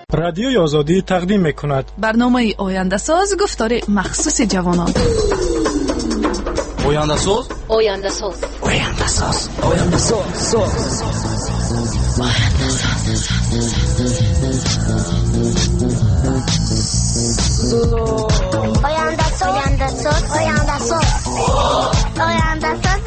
رادیوی آزادی تقدیم می‌کند برنامه آینده ساز گفتار مخصوص جوانان. آینده ساز آینده ساز آینده ساز آینده ساز آینده ساز آینده ساز آینده ساز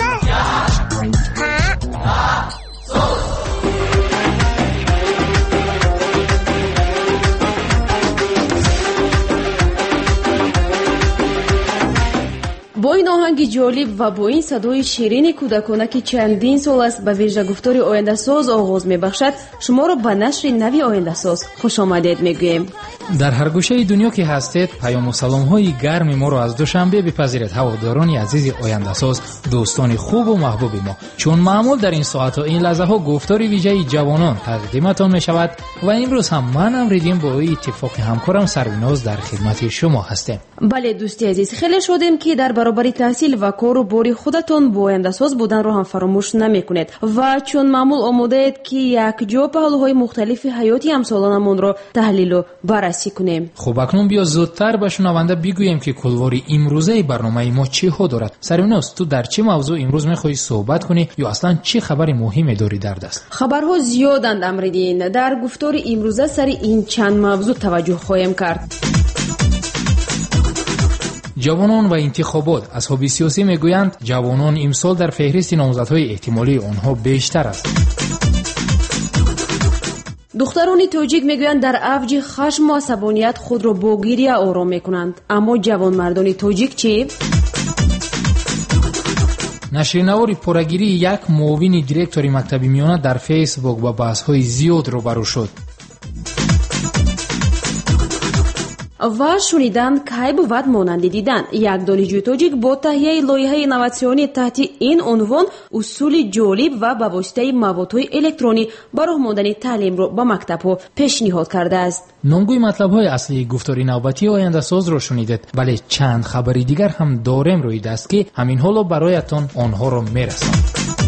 با این آهنگ جالب و با این صدای شیرین کودکانه که چندین سال است به ویژه گفتار آینده ساز آغاز می‌بخشد، شما را به نشر نوی آینده ساز خوش آمدید میگوییم. در هر گوشه دنیا که هستید، پیام و سلام‌های گرم ما را از دوشنبه بپذیرید. هواداران عزیز آینده ساز، دوستان خوب و محبوب ما، چون معمول در این ساعت‌ها این لحظه‌ها گفتار ویژه جوانان تقدیمتان می‌شود و امروز هم من امریدیم با اتفاق همکارم سرویناز در خدمت شما هستیم. بله دوستی عزیز، خیلی شدیم که در برابر تحصیل و کار و باری خودتان با آینده ساز بودن رو هم فراموش نمی‌کنید و چون معمول آماده اید که یک جا پهلوهای مختلف حیاتی همسالانمون رو تحلیل و بررسی کنیم. خب اکنون بیا زودتر به شنونده بگوییم که کلوار امروزه برنامه ما چی ها دارد. سرویناز، تو در چه موضوع امروز می‌خوای صحبت کنی یا اصلا چه خبر مهمی داری در دست؟ خبرها زیادند امریدین. در گفتار امروزه سر این چند موضوع توجه خواهیم کرد. جوانان و انتخابات. اصحاب سیاسی میگویند جوانان امسال در فهرست نامزدهای احتمالی آنها بیشتر است. دختران تاجیک میگویند در اوج خشم و عصبانیت خود را با گریه آرام میکنند. اما جوانمردان تاجیک چی؟ نشرینوار پورگیری یک معاون دیرکتور مکتب میانه در فیسبوک با بحث‌های زیاد روبرو شد. و شنیدن کی بود مانند دیدن. یک دانشجوی تاجیک با تهیه لایحه اینواسیونی تحت این عنوان اصول جالب و به واسطه موادهای الکترونی برای ماندن تعلیم را به مکتب‌ها پیشنهاد کرده است. نامگوی مطلب‌های اصلی گفتاری نوبتی آینده ساز را شنیدید، ولی چند خبری دیگر هم داریم روی دست که همین حالا برایتان آنها را میرسانم.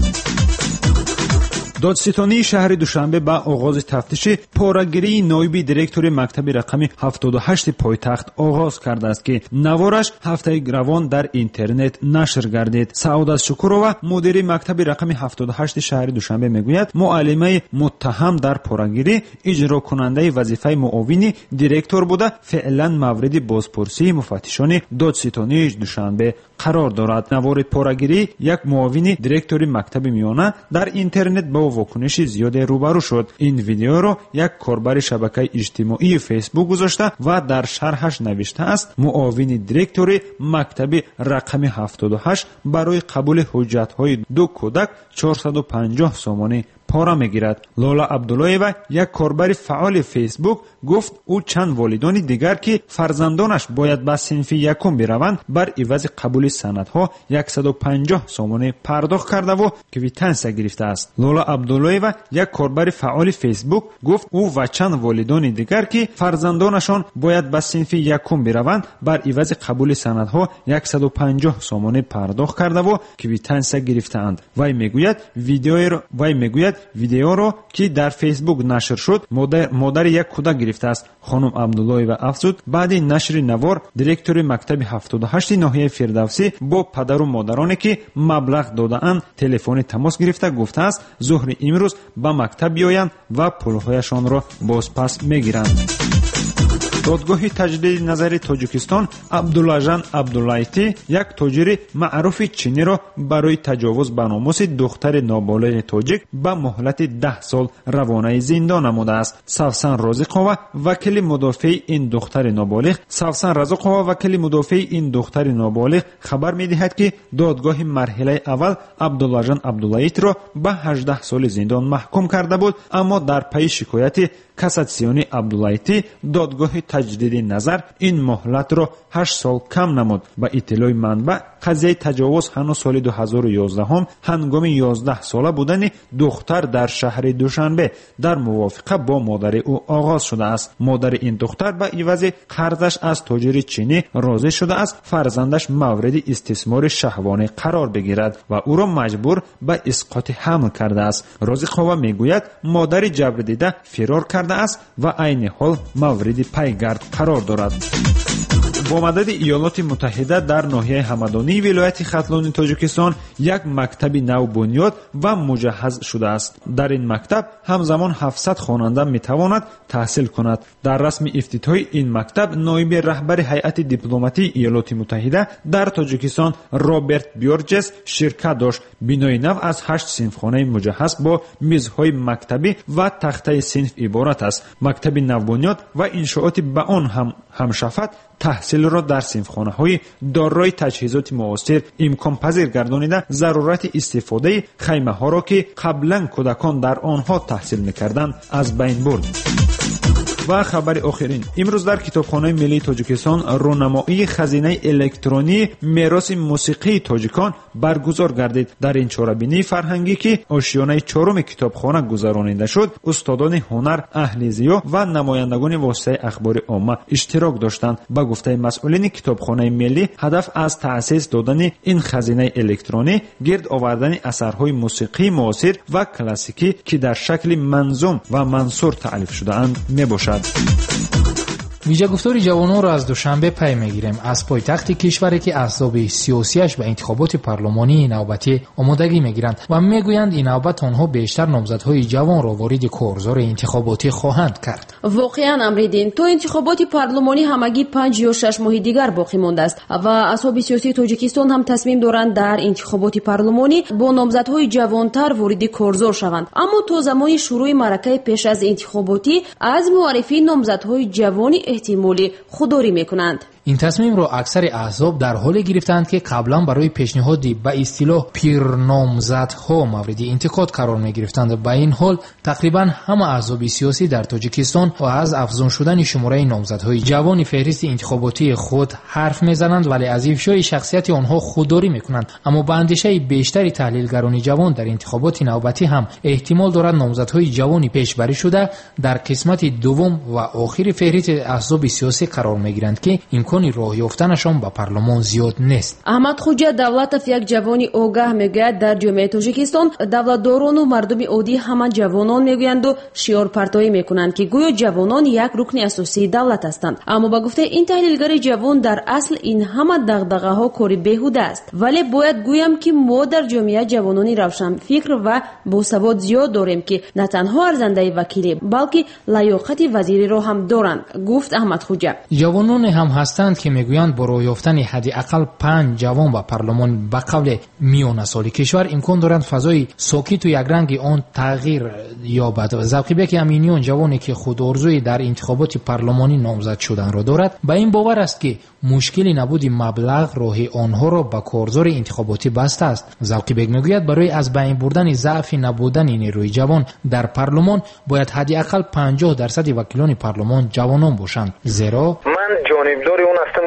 دادستانی شهر دوشنبه با آغاز تفتیش پاره‌گیری نایب دیرکتور مکتب رقمی 78 پایتخت آغاز کرده است که نوارش هفته روان در اینترنت نشر گردید. سعادت شکورова مدیر مکتب رقمی 78 شهر دوشنبه میگوید معلمه متهم در پاره‌گیری اجرا کننده وظیفه معاون دیرکتور بوده فعلا مورد بازپرسی مفتشان دادستانی دوشنبه قرار دارد. نوار پاره‌گیری یک معاون دیرکتور مکتب میانه در اینترنت با واکنش زیاد روبرو شد. این ویدیو را یک کاربر شبکه اجتماعی فیسبوک گذاشته و در شرحش نوشته است معاون دیرکتور مکتب رقم 78 برای قبول حجت‌های دو کودک 450 سومانی پاره میگیرد. لالا عبداللهیوا یک کاربر فعال فیسبوک گفت او چند والدان دیگر که فرزندانش باید به صنف یکم بروند بر عوض قبول سندها 150 سومانی پرداخت کرده و کویتانس گرفته است. لالا عبداللهیوا یک کاربر فعال فیسبوک گفت او و چند والدان دیگر که فرزندانشان باید به صنف یکم بروند بر عوض قبول سندها 150 سومانی پرداخت کرده و کویتانس گرفتند. وی میگوید ویدیو رو که در فیسبوک نشر شد مادر یک کودک گرفته است. خانم عبداللهیوا افزود بعد نشر نوار دیرکتور مکتب 78 ناحیه فردوسی با پدر و مادرانی که مبلغ داده‌اند تلفن تماس گرفته گفته است ظهر امروز به مکتب بیایند و پولهایشان را بازپس میگیرند. دادگاه تجدید نظر تاجیکستان عبداللهجان عبداللایتی یک تاجر معروف چینی را برای تجاوز به ناموس دختر نابالغ تاجیک به مهلت 10 سال روانه زندان نموده است. سوسن رازقova وکیل مدافع این دختر نابالغ خبر می‌دهد که دادگاه مرحله اول عبداللهجان عبداللایتی را به 18 سال زندان محکوم کرده بود، اما در پی شکایت کاساسیونی عبداللایتی دادگاه таҷдиди назар ин муҳлатро 8 сол кам намуд. ба иттилои манбаъ, қазияи таҷовуз ҳанӯз соли 2011 ҳангоми 11 сола будани духтар дар шаҳри Душанбе дар мувофиқа бо модари ӯ оғоз шудааст. модари ин духтар ба ивази қарзаш аз тоҷири чинӣ розӣ шудааст фарзандаш мавриди истисмори шаҳвонӣ қарор бигирад ва ӯро маҷбур ба исқоти ҳамл кардааст. розиқова мегӯяд модари ҷабрдида фирор кардааст ва айни ҳол мавриди пайгард қарор дорад. бо мадади иёлоти муттаҳида дар ноҳияи ҳамадонии вилояти хатлони тоҷикистон як мактаби нав бунёд ва муҷаҳҳаз шудааст. дар ин мактаб ҳамзамон 700 хонанда метавонад таҳсил кунад. дар расми ифтитиҳои ин мактаб ноиби раҳбари ҳайати дипломатии иёлоти муттаҳида дар тоҷикистон Роберт Бёрҷес ширкат дошт. бинои нав аз 8 синфхонаи муҷаҳҳаз бо мизҳои мактабӣ ва тахтаи синф иборат аст. мактаби навбунёд ва иншооти ба он ҳамшафат таҳсилро дар синфхонаҳои дорои таҷҳизоти муосир имконпазир гардонида зарурати истифодаи хаймаҳоро ки қаблан кӯдакон дар онҳо таҳсил мекарданд аз байн бурд. ва хабари охирин, имрӯз дар китобхонаи миллии тоҷикистон рӯнамоии хазинаи электронии мероси мусиқии тоҷикон баргузор гардид. дар ин чорабинии фарҳангӣ ки ошиёнаи чоруми китобхона гузаронида шуд, устодони ҳунар, аҳли зиё ва намояндагони воситаи ахбори омма иштирок доштанд. ба гуфтаи масъулини китобхонаи миллӣ, ҳадаф аз таъсис додани ин хазинаи электронӣ гирд овардани асарҳои мусиқии муосир ва классикӣ ки дар шакли манзум ва мансур таълиф шудаанд мебошад. виҷагуфтори ҷавононро аз душанбе пай мегирем. аз пойтахти кишваре ки аҳзоби сиёсияш ба интихоботи парлумонии навбатӣ омодагӣ мегиранд ва мегӯянд ин навбат онҳо бештар номзадҳои ҷавонро вориди корзори интихоботӣ хоҳанд кард. воқеан амридин то интихоботи парлумонӣ ҳамагӣ 5 ё 6 моҳи дигар боқӣ мондааст ва асҳоби сиёсии тоҷикистон ҳам тасмим доранд дар интихоботи парлумонӣ бо номзадҳои ҷавонтар вориди корзор шаванд. аммо то замони шурӯи маъракаи пеш аз интихоботӣ аз муаррифии номзадҳои ҷавони эҳтимолӣ худдорӣ мекунанд. ин тасмимро аксари аҳзоб дар ҳоле гирифтанд ки қаблан барои пешниҳоди ба истилоҳ пирномзадҳо мавриди интиқод қарор мегирифтанд. ба ин ҳол тақрибан ҳама аҳзоби сиёсӣ дар тоҷикистон ва аз афзун шудани шумораи номзадҳои ҷавони феҳристи интихоботии худ ҳарф мезананд, вале аз ифшои шахсияти онҳо худдорӣ мекунанд. аммо ба андешаи бештари таҳлилгарони ҷавон дар интихоботи навбатӣ ҳам эҳтимол дорад номзадҳои ҷавони пешбарӣ шуда дар қисмати дуввум ва охири феҳристи аҳзоби сиёсӣ қарор мегиранд ки имкони роҳ ёфтанашон ба парлумон зиёд нест. аҳмадхуҷа давлатов, як ҷавони огаҳ, мегӯяд дар ҷомеаи тоҷикистон давлатдорону мардуми оддӣ ҳама ҷавонон мегӯянду шиорпартоӣ мекунанд ки гӯё ҷавонон як рукни асосии давлат ҳастанд. аммо ба гуфтаи ин таҳлилгари ҷавон, дар асл ин ҳама дағдағаҳо кори беҳуда аст. вале бояд гӯям ки мо дар ҷомеа ҷавонони равшанфикр ва босавод зиёд дорем ки на танҳо арзандаи вакилӣ, балки лаёқати вазириро ҳам доранд, гуфт Аҳмадхуҷа. ҷавононе ҳам ҳастанд ки мегӯянд бо роҳ ёфтани ҳадди ақал 5 ҷавон ба парлумон ба қавли миёнасоли кишвар имкон доранд фазои сокиту якранги он тағйир ёбад. завқибек аминиён, ҷавоне ки худ орзуи дар интихоботи парлумонӣ номзад шуданро дорад, ба ин бовар аст ки мушкили набуди маблағ роҳи онҳоро ба корзори интихоботӣ баста аст. завқибек мегӯяд барои аз байн бурдани заъфи набудани нерӯи ҷавон дар парлумон бояд ҳадди ақал 50% вакилони парлумон ҷавонон бошанд. зеро ман ҷонибдори он ҳастам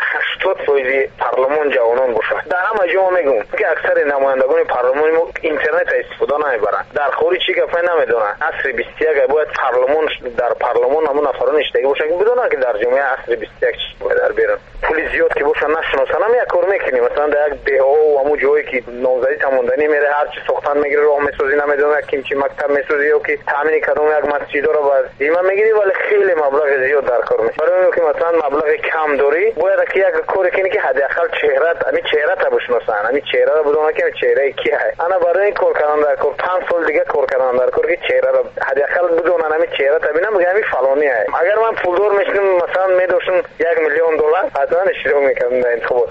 80% парлумон ҷавонон бошад. дар ҳама ҷо мегӯм ки аксари намояндагони парлумони мо интернет истифода намебаранд. дар хориҷ чӣ гапе намедонанд. асри 21 бояд парлумон дар парлумон ҳамон нафарон иштагӣ бошанд ки бидонанд ки дар ҷомеа асри 21 чӣ бояд дар берун. пули зиёд ки бошанд нашиносанд, ҳам як кор мекунем. масалан дар як деҳо ва ҳамун ҷое ки номзадӣ тамонданӣ мере, ҳар чӣ сохтан мегири, роҳ месозӣ, намедонад ки чӣ мактаб месозӣ ё ки таъмини кадом як масҷидро ба зимма мегирӣ, вале хеле маблағи зиёд дар кор мешавад. барои ин ки масалан маблағи кам дорӣ, бояд ки як коре кунӣ ки ҳадди ақал чеҳрата бишносанд. ҳамин чеҳраро бидонанд ки чеҳраи ки ҳай. ана барои ин кор кардан дар кор 5 сол дига кор кардан дар кор ки чеҳраро ҳадди ақал бидонанд, ҳамин чеҳрата бинам мегӯям ҳамин фалони ҳай. агар ман пулдор мешудам, масалан медоштам $1 миллион, ҳатман иштирок мекардам дар интихобот.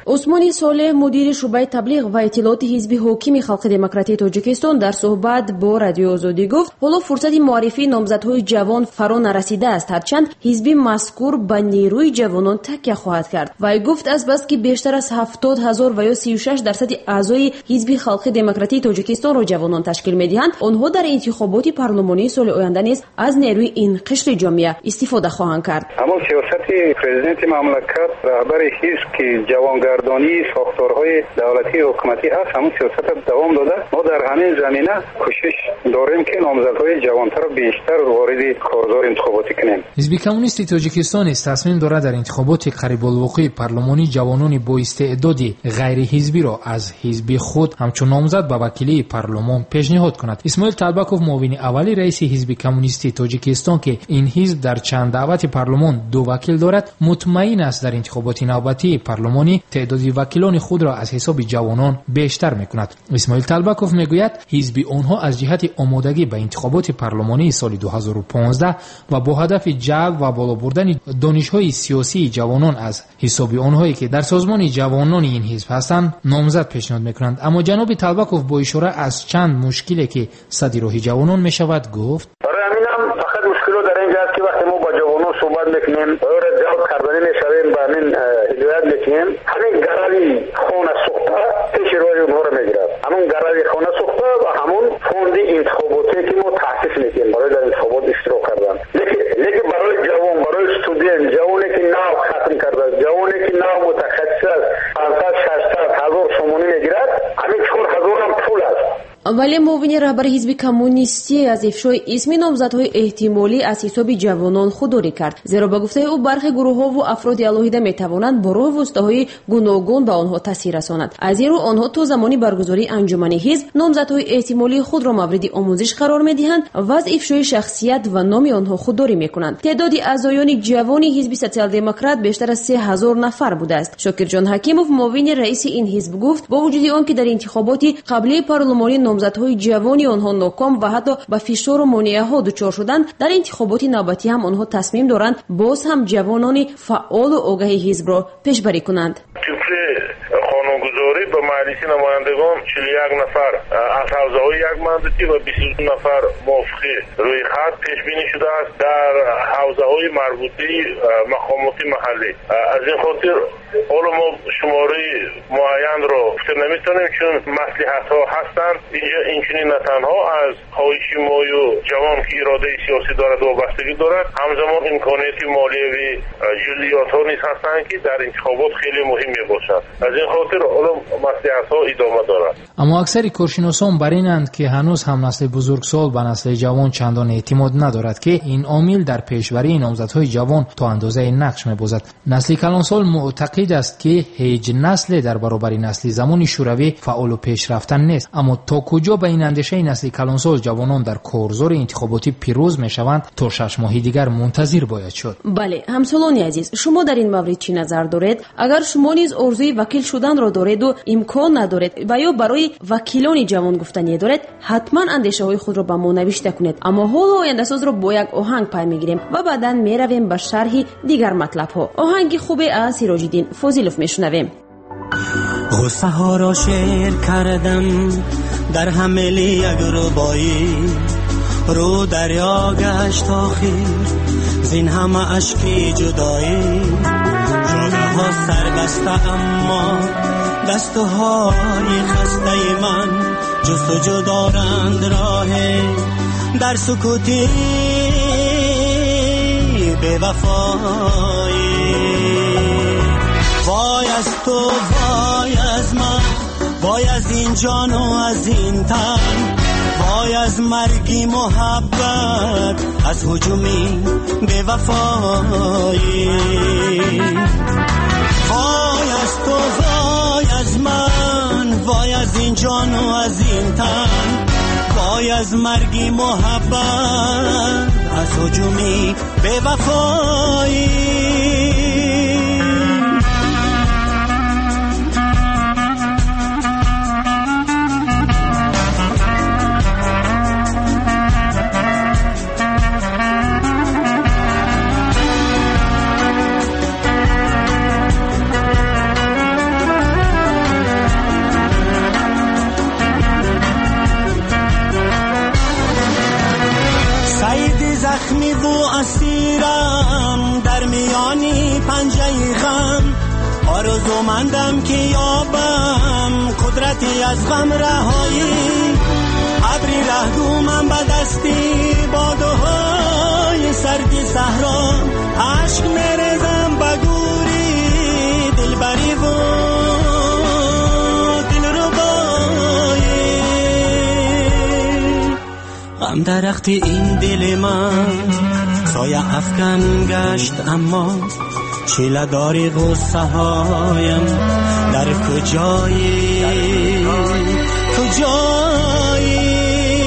عثمانی صالح مدیر شعبه تبلیغ و اطلاعات حزب حاکم خلق دموکراتیک تاجیکستان در صحبت با رادیو آزادی گفت حالا فرصت معرفی نامزدهای جوان فرا نرسیده است، هرچند حزب مذکور به نیروی جوانان تکیه خواهد کرد. و گفت از بس که بیشتر از 70,000 و یا 36% اعضای حزب خلق دموکراتیک تاجیکستان را جوانان تشکیل می‌دهند، آنها در انتخابات پارلمانی سال آینده نیز از نیروی این قشر جامعه استفاده خواهند کرد. اما سیاست پرزیدنت مملکت رهبر حزب که جوانگردانی ساختارهای دولتی و حکومتی است، همون سیاست دوام داده. ما در همین زمینه کوشش داریم که نامزدهای جوانتر را بیشتر وارد کارزار انتخاباتی کنیم. حزب کمونیست تاجیکستان تصمیم دارد در انتخابات قریب الوقوع پارلمانی جوانان با استعداد غیر حزبی را از حزب خود همچون نامزد به وکیلی پارلمان پیشنهاد کند. اسماعیل طلبکوف معاون اولی رئیس حزب کمونیست تاجیکستان که این حزب در چند دعوت پارلمان 2 وکیل دارد، مطمئن است در انتخابات نوبتی پارلمانی تعداد وکیلان خود را از حساب جوانان بیشتر میکند. اسماعیل طلبکوف میگوید حزب آنها از جهت آمادگی به انتخابات پارلمانی سال 2015 و با هدف جلب و بالا بردن دانش‌های سیاسی جوانان از حساب آنهایی که در سازمان جوانان این حزب هستند نامزد پیشنهاد میکنند. اما جناب طلبکوف با اشاره از چند مشکلی که صدر راه جوانان میشود گفت: برای همین فقط مشکل در اینجا است که وقتی ما با جوانان صحبت میکنیم و جواب کردنی میشویم با همین هدایت میکنیم، همین گرایی خانه سوخته پیش روی اونها رو میگیرد. همون گرایی خانه سوخته و همون فوند انتخاباتی که ما تاسیس میکنیم برای در انتخابات اشتراک کردن، لیکن برای جوان، برای استودنت، جوانی که نو ختم کرده، جوانی که نو متخصص است، 500-600 هزار سومونی میگیرد، همین 4,000 هم پول است. ولی معاون رهبر حزب کمونیستی از افشای اسم نامزدهای احتمالی از حساب جوانان خودداری کرد، زیرا با گفته او برخی گروه‌ها و افراد الهیده میتوانند با راه واسطه‌های گوناگون به آنها تاثیر رسانند. از این رو آنها تا زمانی برگزاری انجمن حزب نامزدهای احتمالی خود را مورد آموزش قرار میدهند و از افشای شخصیت و نام آنها خودداری میکنند. تعداد اعضایان جوان حزب سوسیال دموکرات بیشتر از 3,000 نفر بوده است. شاکر جان حکیموف معاون رئیس این حزب گفت با وجود آنکه در انتخابات قبلی پارلمانی نامزدهای جوانی آنها ناکام و حتی با فشار و مانعه‌ها دچار شدند، در انتخابات نوبتی هم آنها تصمیم دارند باز هم جوانان فعال و آگاه حزب را پیشبری کنند. قانونگذاری به مجلس نمایندگان 41 نفر از حوزه‌های یک مندتی و 22 نفر موافقه روی خط پیش بینی شده است در حوزه‌های مربوطه مقامات محلی. از این خاطر حالا ما شماره معین را گفته نمیتونیم چون مصلحت‌ها هستند. اینجا اینچنین نه تنها از خواهش مایو جوان که اراده سیاسی دارد و وابستگی دارد، همزمان امکانات مالیوی جزئیات‌ها نیز هستند که در انتخابات خیلی مهم میباشد. از این خاطر حالا مصلحت‌ها ادامه دارد. اما اکثر کارشناسان بر اینند که هنوز هم نسل بزرگسال به نسل جوان چندان اعتماد ندارد که این عامل در پیشبری نامزدهای جوان تا اندازه نقش می‌بازد. نسل کلانسال معتقد است که هیچ نسل در برابر نسل زمان شوروی فعال و پیشرفتن نیست. اما تا کجا به این اندیشه نسل کلانسال جوانان در کارزار انتخاباتی پیروز میشوند تا 6 ماه دیگر منتظر باید شد. بله همسالان عزیز، شما در این مورد چی نظر دارید؟ اگر شما نیز آرزوی وکیل شدن را دارید و امکان ندارید و یا برای وکیلان جوان گفتنی دارید، حتما اندیشه های خود را به ما نوشته کنید. اما حالا آینده ساز را با یک آهنگ پای میگیریم و بعدا میرویم به شرح دیگر مطلب ها. آهنگ خوبی از سیراج الدین فاضلوف میشنویم. غصه ها را شعر کردم در حمل یک ربایی، رو دریا گشت آخر زین همه اشکی جدایی، جاده ها سربسته اما دستهای خسته من جستجو دارند راه در سکوتی به وفایی. وای از تو، وای از من، وای از این جان و از این تن، وای از مرگی محبت، از هجومی به وفایی. وای از تو، وای از من، وای از این جان و از این تن، وای از مرگی محبت، از هجومی به وفایی. اسیرم در میانی پنجه غم، آرزومندم که یابم قدرتی از غم رهایی. ابری رهگومم به دستی بادهای سردی صحرا، عشق میرزم به گوری دلبری و دلربایی. غم درخت این دل من سایه افکن گشت، اما چیله داری غصه هایم در کجایی کجایی.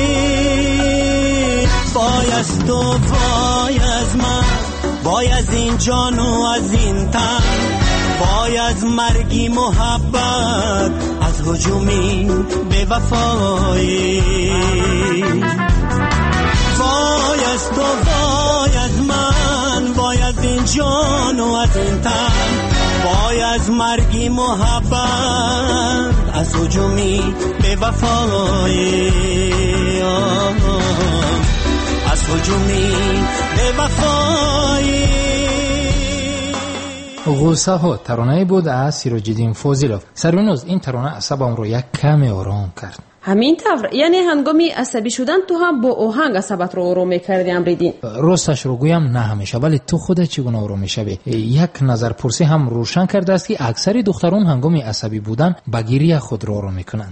وای از تو وای از من، وای از این جان و از این تن، وای از مرگی محبت، از هجومی به وفایی. وای از تو وای از من، وای از این جان و از این تن، وای از مرگی محبت، از هجومی به وفایی. از هجومی به وفایی. غصه ها ترانه بود از سیراج‌الدین فاضلوف. سرونوز این ترانه عصبم رو یک کمی آرام کرد. همین طور، یعنی هنگامی عصبی شدن تو هم با آهنگ عصبت رو آروم می‌کردی امریدین؟ راستش رو گویم نه همیشه، ولی تو خودت چگونه آروم می‌شوی؟ یک نظر پرسی هم روشن کرده است که اکثر دختران هنگامی عصبی بودن با گریه خود رو آروم می‌کنند.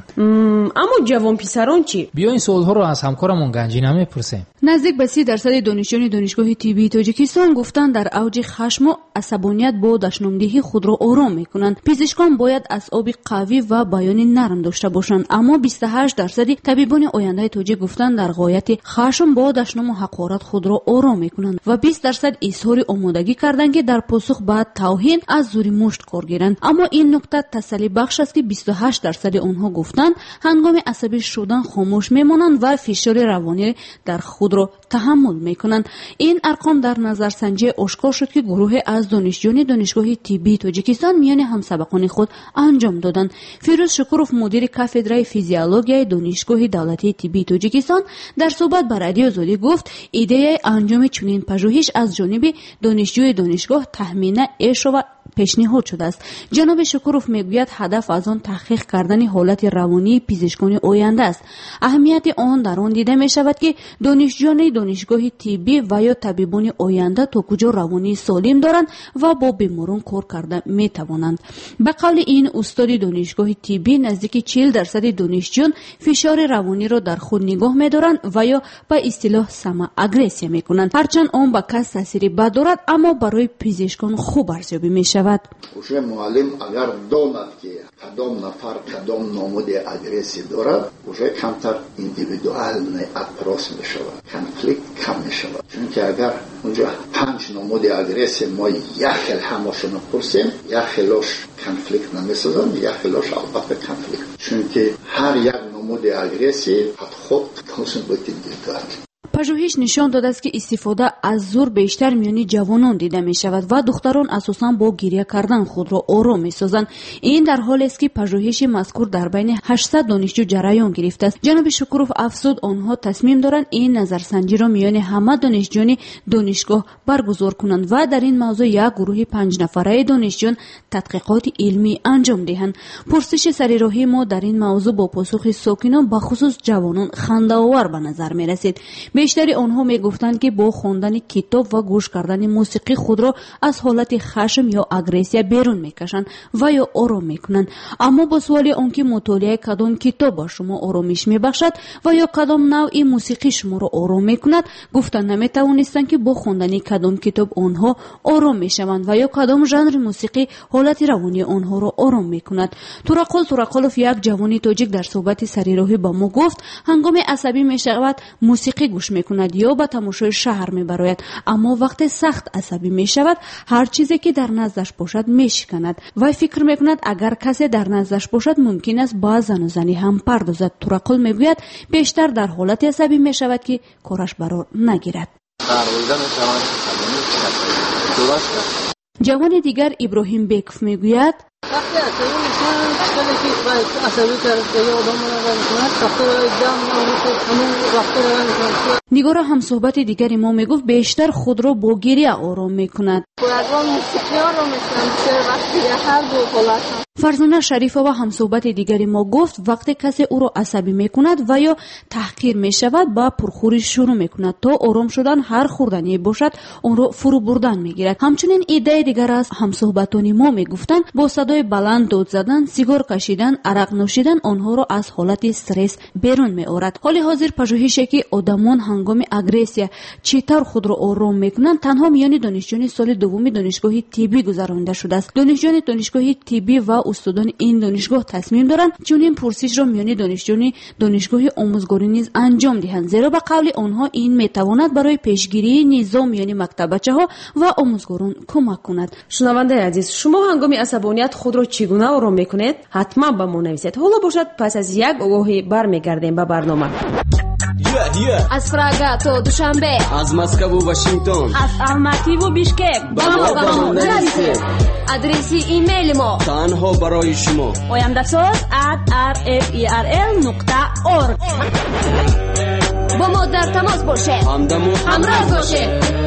اما جوان پسران چی؟ بیا این سوال‌ها رو از همکارمون گنجینه می‌پرسیم. نزدیک به 30% دانشجویان دانشگاه طبی تاجیکستان گفتند در اوج خشم و عصبانیت با دشنامدهی خود را آرام می‌کنند. پزشکان باید اعصاب قوی و بیان نرم داشته باشند، اما 28% طبیبان آینده تاجیک گفتند در غایت خشم با دشنام و حقارت خود را آرام می‌کنند و 20% اظهار آمادگی کردند که در پاسخ به توهین از زور مشت کار گیرند. اما این نکته تسلی بخش است که 28% آنها گفتند هنگام عصبی شدن خاموش میمانند و فشار روانی در خود را تحمل میکنند. این ارقام در نظرسنجی آشکار شد که گروه از دانشجویان دانشگاه طبی تاجیکستان میان همسبقان خود انجام دادند. فیروز شکروف مدیر کاتدرای فیزیولوژی دانشگاه دولتی طبی تاجیکستان در صحبت با رادیو آزادی گفت ایده انجام چنین پژوهش از جانب دانشجوی دانشگاه تخمینه اش و پیشنهاد شده است. جناب شکروف میگوید هدف از آن تحقیق کردن حالت روانی پزشکان آینده است. اهمیت آن در آن دیده می شود که دانشجویان دانشگاه طبی و یا طبیبان آینده تا کجا روانی سالم دارند و با بیماران کار کرده می توانند. به قول این استاد دانشگاه طبی نزدیک 40% دانشجویان فشار روانی را در خود نگاه می دارند و یا به اصطلاح سما اگریسیا می کنند. هرچند آن به کس تاثیری بد دارد اما برای پزشکان خوب ارزیابی می شود. уже معلم اگر داند که کدام نفر کدام نمود اگریسی دارد уже کمتر ایندیویدوال اپروچ می شود، کانفلیکت کم می شود. چون که اگر اونجا 5 نمود اگریسی ما یک خیل همشون پرسیم یک خیلش کانفلیکت نمیسازن، یک خیلش البته کانفلیکت، چون که هر یک نمود اگریسی خود توسن باید ایندیویدوال. پژوهش نشان داده است که استفاده از زور بیشتر میان جوانان دیده می شود و دختران اساساً با گریه کردن خود را آرام می سازند. این در حالی است که پژوهش مذکور در بین 800 دانشجو جریان گرفته است. جناب شکروف افزود آنها تصمیم دارند این نظرسنجی را میان همه دانشجویان دانشگاه برگزار کنند و در این موضوع یک گروه 5 نفره دانشجویان تحقیقات علمی انجام دهند. پرسش سریراهی ما در این موضوع با پاسخ ساکنان به خصوص جوانان خنده‌آور به نظر می رسید. بیشتر آنها می گفتند که با خواندن کتاب و گوش کردن موسیقی خود را از حالت خشم یا اگریسیا بیرون می کشند و یا آرام می کنند. اما با سوال آنکه مطالعه کدام کتاب با شما آرامش می بخشد و یا کدام نوع موسیقی شما را آرام می کند گفتند نمی توانستند که با خواندن کدام کتاب آنها آرام می شوند و یا کدام ژانر موسیقی حالت روانی آنها را آرام می کند. توراقلوف یک جوانی تاجیک در صحبت سریراهی با ما گفت هنگام عصبی می شود موسیقی گوش می کند یا به تماشای شهر می براید، اما وقت سخت عصبی می شود هر چیزی که در نزدش باشد می شکند و فکر می کند اگر کسی در نزدش باشد ممکن است با زن و زنی هم پردازد. توراقل می گوید بیشتر در حالت عصبی می شود که کارش برار نگیرد. جوان دیگر ابراهیم بیکف میگوید وقتی عصبی میشن خیلی که عصبی کرده یا آدم رو میکنه سخته برای دم همون وقتی رو میکنه. نگار هم صحبت دیگری ما میگفت بیشتر خود را با گریه آرام میکند. باید موسیقی آرام میکنم چرا وقتی هر دو حالت. فرزانه شریفه و هم صحبت دیگری ما گفت وقتی کسی او را عصبی میکند و یا تحقیر میشود با پرخوری شروع میکند تا آرام شدن هر خوردنی باشد اون را فرو بردن میگیرد. همچنین ایده دیگر از هم صحبتانی ما میگفتند با صدای بلند داد زدن، سیگار کشیدن، عرق نوشیدن آنها را از حالت استرس بیرون میآورد. حال حاضر پژوهشی که آدمان هنگام اگریسیا چطور خود را آرام میکنند تنها میان دانشجویان سال دوم دانشگاه طبی گذرانده شده است. دانشجویان دانشگاه طبی و استادان این دانشگاه تصمیم دارند چون این پرسش را میان دانشجویان دانشگاه آموزگاری نیز انجام دهند، زیرا به قول آنها این میتواند برای پیشگیری نظام میان مکتبچه‌ها و آموزگاران کمک کند. شنونده عزیز، شما هنگام عصبانیت خود را چگونه آرام میکنید؟ حتما به ما نویسید. حالا باشد پس از یک آگاهی برمیگردیم به برنامه. از پراگا تا دوشنبه، از مسکو و واشنگتن، از الماتی و بیشکک با ما نویسید. آدرسی ایمیل ما تنها برای شما oyandasos@rferl.org. با ما در تماس باشید، همراه باشید.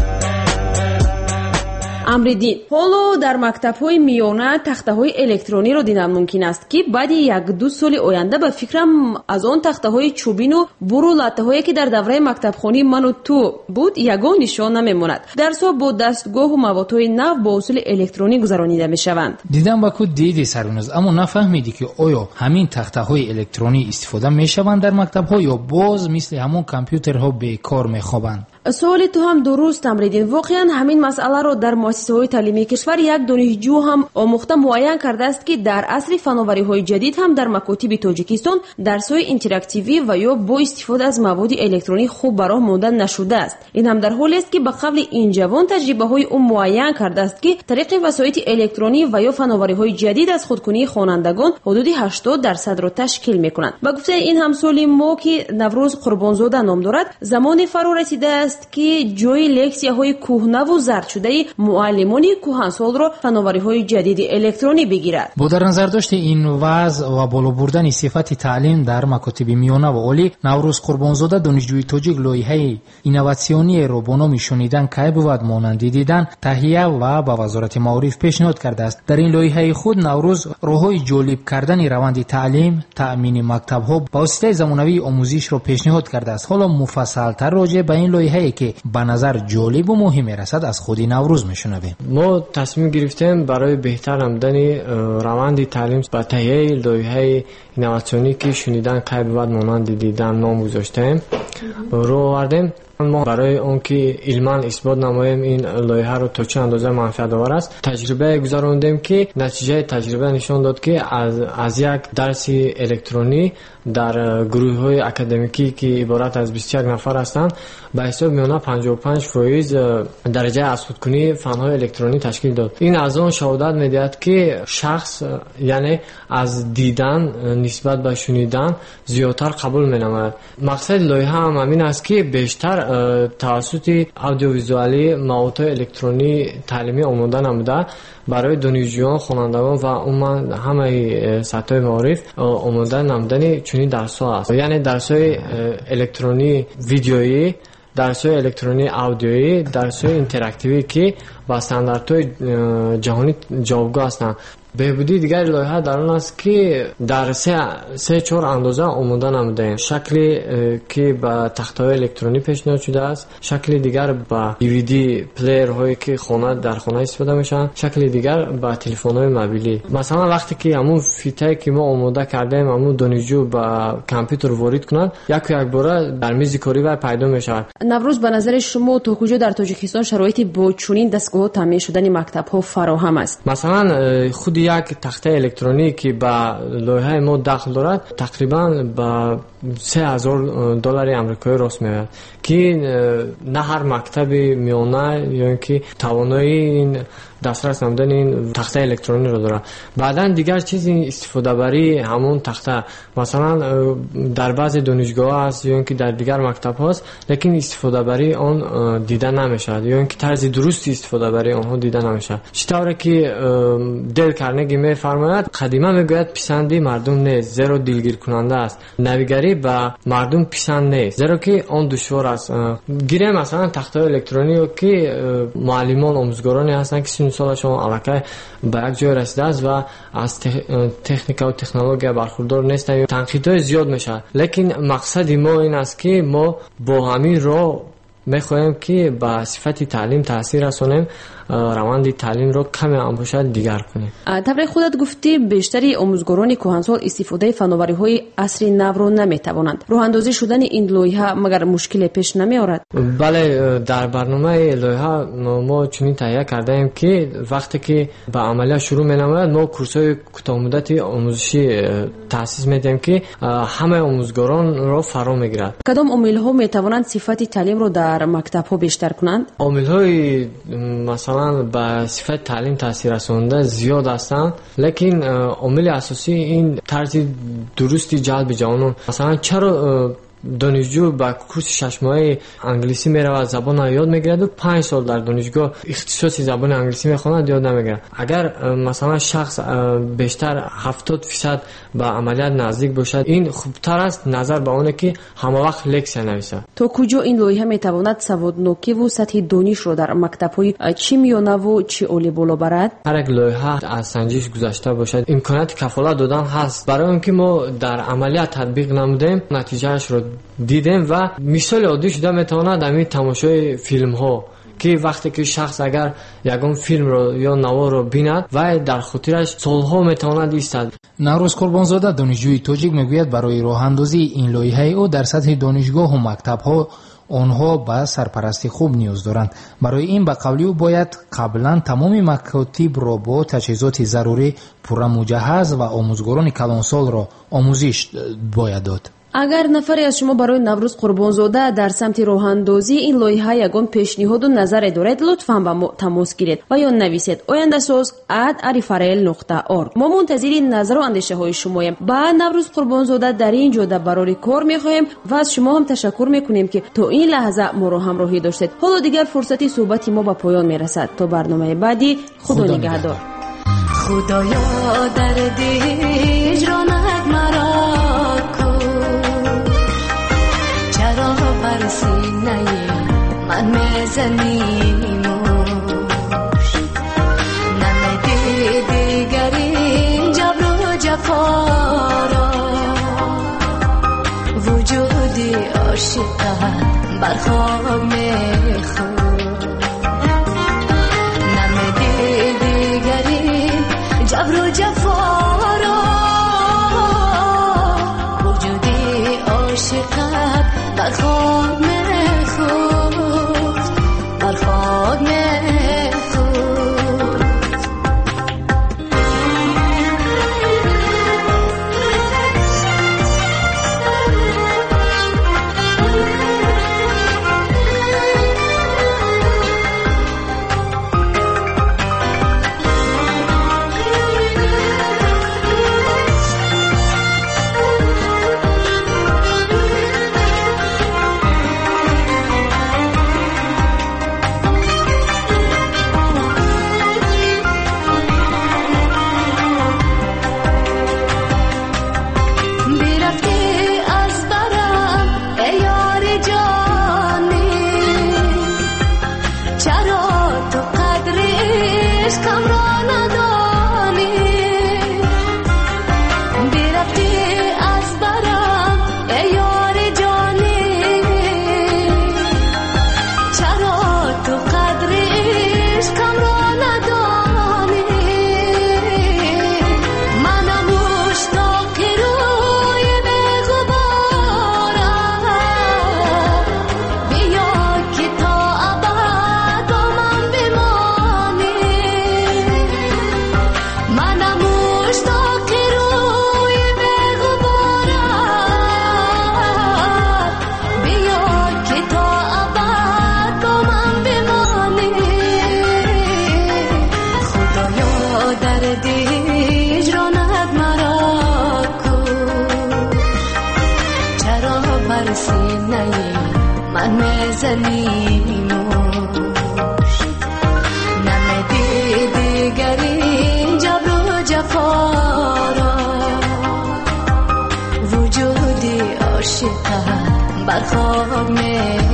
امریدین حالا در مکتب‌های میانه تخته‌های الکترونی را دیدن ممکن است که بعد 1-2 سال آینده به فکرم از آن تخته‌های چوبین و برولاته‌هایی که در دوره مکتبخوانی من و تو بود یگان نشان نمی‌ماند. درس‌ها با دستگاه و موادهای نو با اصول الکترونی گذرانیده می‌شوند. دیدم با کو دیدی سرونوز، اما نفهمیدی که آیا همین تخته‌های الکترونی استفاده می‌شوند در مکتب‌ها یا باز مثل همون کامپیوترها بیکار می‌خوابند؟ سوال تو هم درست امریدین. واقعا همین مسئله رو در مؤسسه‌های تعلیمی کشور یک دانشجو هم آموخته معین کرده است که در عصر فناوری‌های جدید هم در مکاتب تاجیکستان درس‌های اینتراکتیوی و یا با استفاده از مواد الکترونیک خوب برای ماندن نشده است. این هم در حالی است که به قبل این جوان تجربه‌های او معین کرده است که طریق وسایل الکترونی و یا فناوری‌های جدید از خودکنی خوانندگان حدود 80% را تشکیل می‌کنند. با گفته این همسال ما که نوروز قربانزاده نام دارد، زمان فرا رسیده است که جای لکسیاهای کهنه و زرد شده معلمان کهنسال را فناوری‌های جدید الکترونی بگیرد. با در نظر داشت این وضع و بالا بردن صفت تعلیم در مکاتب میانه و عالی، نوروز قربانزاده دانشجوی تاجیک لایحه اینواسیونی را با نام شنیدن کی بود مانند دیدن تهیه و به وزارت معارف پیشنهاد کرده است. در این لایحه خود نوروز راههای جالب کردن روند تعلیم، تأمین مکتب‌ها با واسطه زمانوی آموزش را پیشنهاد کرده است. حالا مفصل‌تر راجع به این لایحه که به نظر جالب و مهم رسد از خود نوروز میشنویم. ما تصمیم گرفتیم برای بهتر آمدن روند تعلیم با تهیه لایحه اینواسیونی که شنیدن قید بود مانند دیدن نام گذاشتیم رو آوردیم. ما برای اون که علما اثبات نماییم این لایحه رو تا چه اندازه منفعت آور است تجربه گذراندیم که نتیجه تجربه نشان داد که از یک درس الکترونی در گروه‌های اکادمیکی که عبارت از 21 نفر هستند به حساب میانه 55% درجه از خودکنی فن‌های الکترونی تشکیل داد. این از اون شهادت می‌دهد که شخص یعنی از دیدن نسبت به شنیدن زیادتر قبول می‌نماید. مقصد لایحه هم همین است که بیشتر توسط اودیویزوالی مواد الکترونی تعلیمی آموزش نموده برای دانشجویان، خوانندگان و عموما همه سطح معارف آموزش نمودن چنین درس‌ها است. یعنی درس‌های الکترونی ویدیویی، درس‌های الکترونی آدیویی، درس‌های اینتراکتیوی که با استانداردهای جهانی جوابگو هستند. بهبودی دیگر لایحه در آن است که در 3-4 اندازه آموزش نموده. شکلی که با تخته‌های الکترونی پیشنهاد شده است، شکل دیگر با دیویدی پلیر هایی که در خانه استفاده میشن، شکل دیگر با تلفن‌های موبیلی. مثلا وقتی که همون فیته که ما آماده کردیم همون دانشجو با کامپیوتر وارد کنند یک بار در میز کاری و پیدا میشود. نوروز به نظر شما تا کجا در تاجیکستان شرایطی با چنین دستگاه تامین شدن مکتب‌ها فراهم است؟ مثلا خود یک تخته الکترونی که با لایحه ما داخل دارد تقریبا با $3,000 آمریکایی راست میاد که نه هر مکتبی میونه یا اینکه توانایی این دسترس نمودن این تخته الکترونی رو داره. بعدن دیگر چیزی استفاده بری همون تخته مثلا در بعضی دانشگاه هست یا اینکه در دیگر مکتب هست لیکن استفاده بری آن دیده نمیشه یا اینکه طرز درستی استفاده بری آنها دیده نمیشه. چطوره که دل کارنگی میفرماید قدیما میگوید پسندی مردم نیست زیرا دلگیر کننده است. نویگری به مردم پسند نیست زیرا که آن دشوار است. گیره مثلا تخته الکترونی که معلمان آموزگارانی هستن که سالشون علاقه به یک جای رسیده است و از تکنیک و تکنولوژی برخوردار نیستن. تنقیدهای زیاد میشه لیکن مقصد ما این است که ما با همین راه میخواهیم که به صفت تعلیم تاثیر رسانیم، روند تعلیم رو کمی هم باشد دیگر کنیم. طبعا خودت گفتی بیشتری آموزگاران کهنسال استفاده فناوری‌های عصری نو رو نمیتوانند. راه اندازی شدن این لایحه مگر مشکل پیش نمیآورد؟ بله، در برنامه لایحه ما چنین تهیه کرده ایم که وقتی که به عملیات شروع می‌نماید ما کورس‌های کوتاه مدتی آموزشی تأسیس می‌دهیم که همه آموزگاران را فرا می‌گیرد. کدام عامل‌ها میتوانند صفت تعلیم رو در مکتب‌ها بیشتر کنند؟ عامل‌های مثلا به صفت تعلیم تاثیر رساننده زیاد هستند لیکن عامل اساسی این طرز درستی جلب جوانان. مثلا چرا دانشجو با کورس 6 ماهه انگلیسی میره زبان یاد میگیرد و 5 سال در دانشگاه اختصاصی زبان انگلیسی میخواند یاد نمیگیره؟ اگر مثلا شخص بیشتر 70% به عملیات نزدیک باشد این خوبتر است نظر به اونه که همه وقت لکسیه نویسه. تا کجا این لایحه میتواند سوادناکی و سطح دانش رو در مکتب‌های چی میانه و چی عالی بالا برد؟ هر یک لایحه از سنجش گذشته باشد امکانات کفالت دادن هست برای اینکه ما در عملیات تطبیق نمودیم نتیجهش رو دیدیم و مثال عادی شده میتواند همین تماشای فیلم ها که وقتی که شخص اگر یگان فیلم رو یا نوار رو بیند و در خاطرش سالها میتواند ایستد. نوروز قربانزاده دانشجوی تاجیک میگوید برای راه اندازی این لایحه او در سطح دانشگاه و مکتب ها آنها به سرپرستی خوب نیاز دارند. برای این به قولی او باید قبلا تمام مکاتب را با تجهیزات ضروری پورا مجهز و آموزگاران کلانسال را آموزش باید داد. اگر نفری از شما برای نوروز قربانزاده در سمت راه اندازی این لایحه یگان پیشنهاد و نظر دارید لطفاً با ما تماس گیرید و یا نویسید oyandasaz@arifarel.org. ما منتظر نظر و اندیشه های شماییم. با نوروز قربانزاده در این جاده برای کار میخواهیم و از شما هم تشکر میکنیم که تا این لحظه ما را همراهی داشتید. حالا دیگر فرصتی صحبت ما به پایان میرسد. تا برنامه بعدی خدا نگهدار. خدایا درد هجرانت مرا بر سینه من میزنی موش نمیدی دیگر این جبر و جفا را وجودی عاشقت بر خواب میخواد نمیدی دیگر این جبر و جفا را وجودی عاشقت بر خواب میخواد بر خواب نوش نمیدی دیگری جبر و جفا را وجودی عاشقم بر خواب